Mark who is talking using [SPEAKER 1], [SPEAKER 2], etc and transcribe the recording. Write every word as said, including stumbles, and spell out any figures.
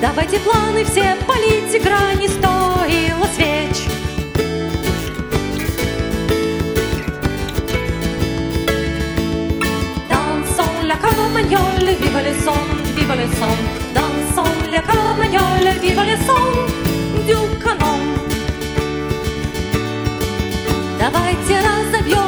[SPEAKER 1] Давайте планы все палить, игра не стоила свеч. Dansons la carmagnole, viva le son, viva le son. Dansons la carmagnole, viva le son du canon. Давайте разобьем